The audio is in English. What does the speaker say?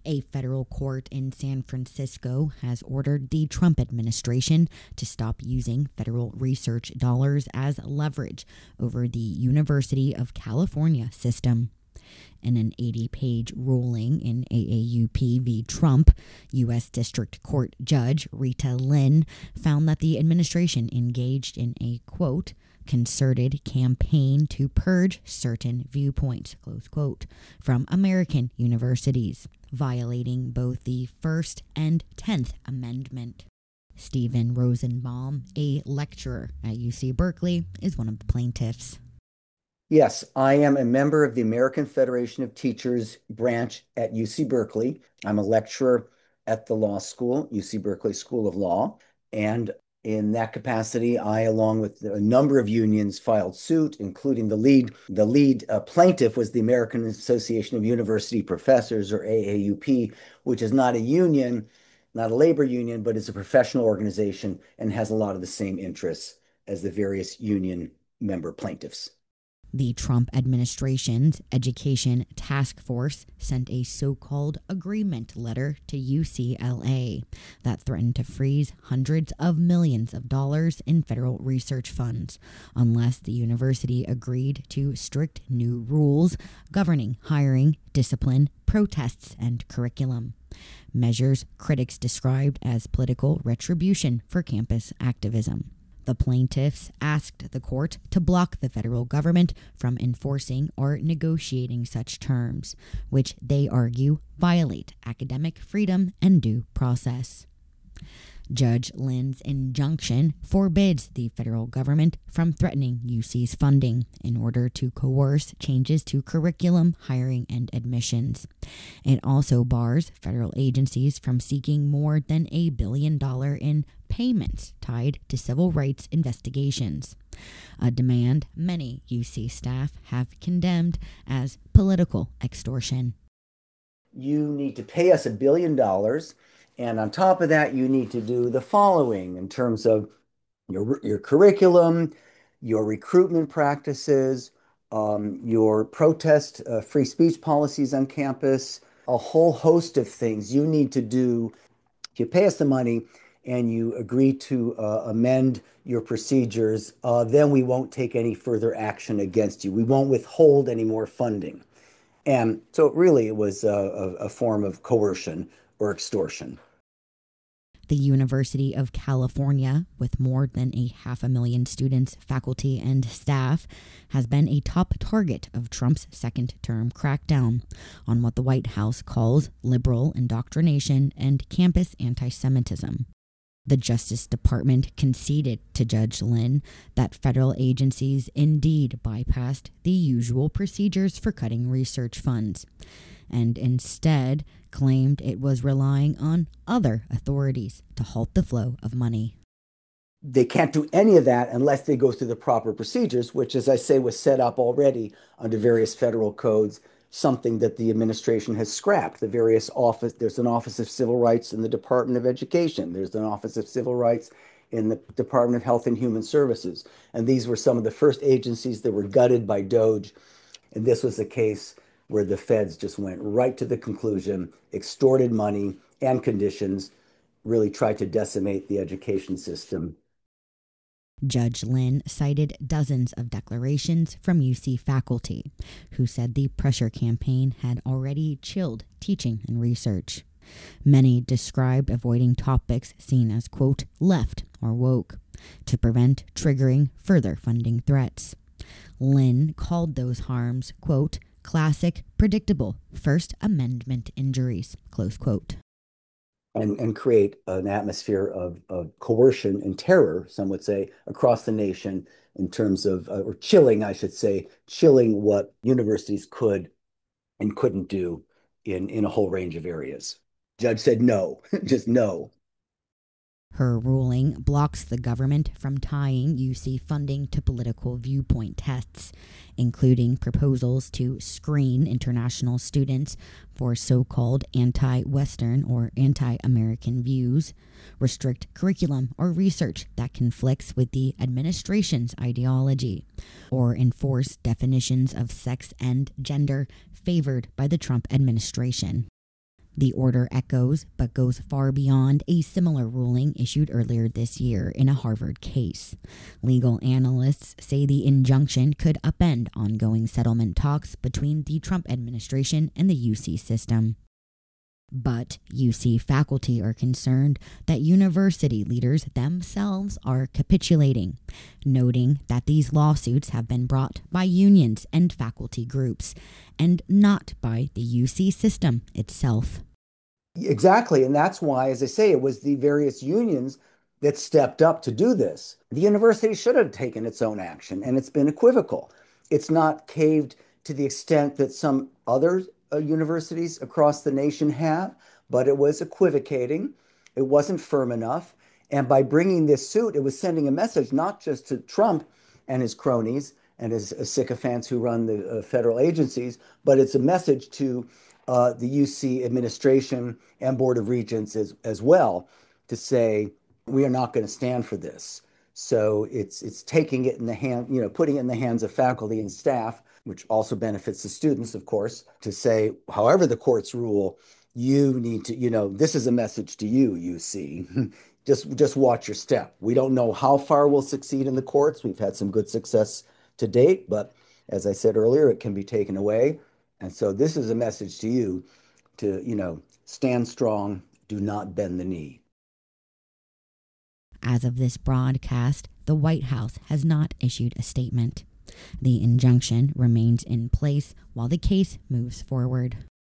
A federal court in San Francisco has ordered the Trump administration to stop using federal research dollars as leverage over the University of California system. In an 80-page ruling in AAUP v. Trump, U.S. District Court Judge Rita Lynn found that the administration engaged in a, quote, concerted campaign to purge certain viewpoints, close quote, from American universities, violating both the First and 10th Amendment. Stephen Rosenbaum, a lecturer at UC Berkeley, is one of the plaintiffs. Yes, I am a member of the American Federation of Teachers branch at UC Berkeley. I'm a lecturer at the law school, UC Berkeley School of Law, and in that capacity, I, along with a number of unions, filed suit, including the lead plaintiff was the American Association of University Professors, or AAUP, which is not a union, not a labor union, but is a professional organization and has a lot of the same interests as the various union member plaintiffs. The Trump administration's Education Task Force sent a so-called agreement letter to UCLA that threatened to freeze hundreds of millions of dollars in federal research funds unless the university agreed to strict new rules governing hiring, discipline, protests, and curriculum. Measures critics described as political retribution for campus activism. The plaintiffs asked the court to block the federal government from enforcing or negotiating such terms, which they argue violate academic freedom and due process. Judge Lynn's injunction forbids the federal government from threatening UC's funding in order to coerce changes to curriculum, hiring, and admissions. It also bars federal agencies from seeking more than $1 billion in payments tied to civil rights investigations, a demand many UC staff have condemned as political extortion. You need to pay us $1 billion. And on top of that, you need to do the following in terms of your curriculum, your recruitment practices, your protest, free speech policies on campus, a whole host of things you need to do. If you pay us the money and you agree to amend your procedures, then we won't take any further action against you. We won't withhold any more funding. And so really it was a form of coercion or extortion. The University of California, with more than 500,000 students, faculty, and staff, has been a top target of Trump's second-term crackdown on what the White House calls liberal indoctrination and campus anti-Semitism. The Justice Department conceded to Judge Lynn that federal agencies indeed bypassed the usual procedures for cutting research funds, and instead claimed it was relying on other authorities to halt the flow of money. They can't do any of that unless they go through the proper procedures, which, as I say, was set up already under various federal codes, something that the administration has scrapped. There's an Office of Civil Rights in the Department of Education. There's an Office of Civil Rights in the Department of Health and Human Services. And these were some of the first agencies that were gutted by DOJ. And this was a case where the feds just went right to the conclusion, extorted money and conditions, really tried to decimate the education system. Judge Lynn cited dozens of declarations from UC faculty who said the pressure campaign had already chilled teaching and research. Many described avoiding topics seen as, quote, left or woke to prevent triggering further funding threats. Lynn called those harms, quote, classic, predictable First Amendment injuries, close quote. And create an atmosphere of coercion and terror, some would say, across the nation in terms of, or chilling, I should say, chilling what universities could and couldn't do in a whole range of areas. Judge said no, just no. Her ruling blocks the government from tying UC funding to political viewpoint tests, including proposals to screen international students for so-called anti-Western or anti-American views, restrict curriculum or research that conflicts with the administration's ideology, or enforce definitions of sex and gender favored by the Trump administration. The order echoes but goes far beyond a similar ruling issued earlier this year in a Harvard case. Legal analysts say the injunction could upend ongoing settlement talks between the Trump administration and the UC system. But UC faculty are concerned that university leaders themselves are capitulating, noting that these lawsuits have been brought by unions and faculty groups, and not by the UC system itself. Exactly. And that's why, as I say, it was the various unions that stepped up to do this. The university should have taken its own action, and it's been equivocal. It's not caved to the extent that some other universities across the nation have, but it was equivocating. It wasn't firm enough. And by bringing this suit, it was sending a message not just to Trump and his cronies and his sycophants who run the federal agencies, but it's a message to the UC administration and Board of Regents as well to say, we are not going to stand for this. So it's taking it in the hand, putting it in the hands of faculty and staff, which also benefits the students, of course, to say, however the courts rule, you need to, this is a message to you, UC. Just watch your step. We don't know how far we'll succeed in the courts. We've had some good success to date, but as I said earlier, it can be taken away. And so this is a message to you to, stand strong, do not bend the knee. As of this broadcast, the White House has not issued a statement. The injunction remains in place while the case moves forward.